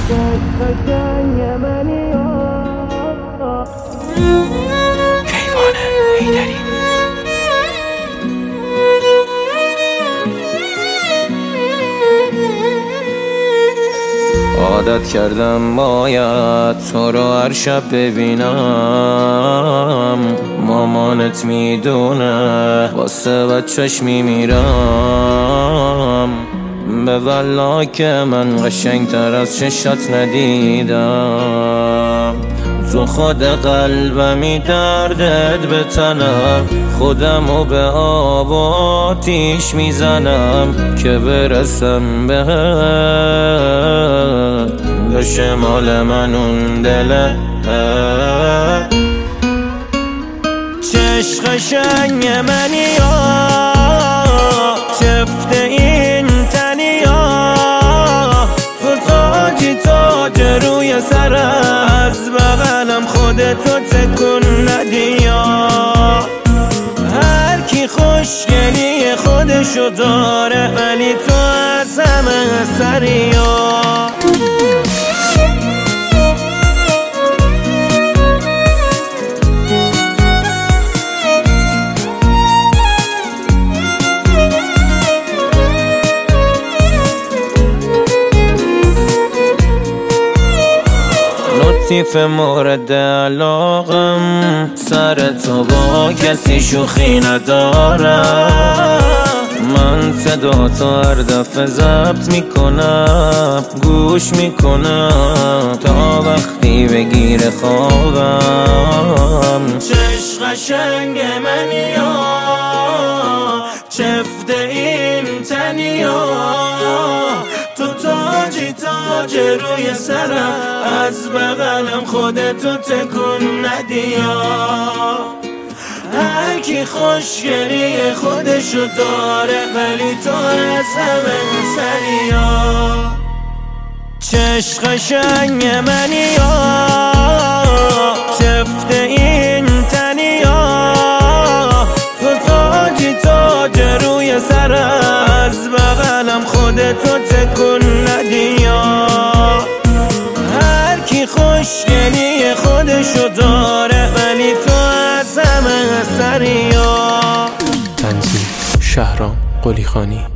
کیوان حیدری. عادت کردم باید تو رو هر شب ببینم، مامانت میدونه واسه بچه‌ش میمیرم. به والله که من قشنگتر از چشات ندیدم. تو خود قلبمی دردت به تنم، خودمو به آب و آتیش میزنم که برسم به شمال من اون دله. چش قشنگ منی یا چفت این تنی یا تو تاج روی سر از بغلم خودتو تکون ندی یا. هر کی خوشگلی خودشو داره ولی تو از همه سری یا. لطیف مورد علاقم سر تو با کسی شوخی ندارم. من صدا تو هر دفعه ضبط میکنم، گوش میکنم تا وقتی بگیر خوابم. چش قشنگ منی یا چفت این تنی یا تو تاج روی سرم از بغلم خودتو تکون ندیا. هر کی خوشگلی خودشو داره ولی تو از همه سریا. چش قشنگ منی یا چفت این تنی یا تو تاج روی سر از بغلم خودتو تکون ندیا. هر کی خوشگلی خودشو داره ولی تو از همه سریا. تنظیم شهرام قلیخانی.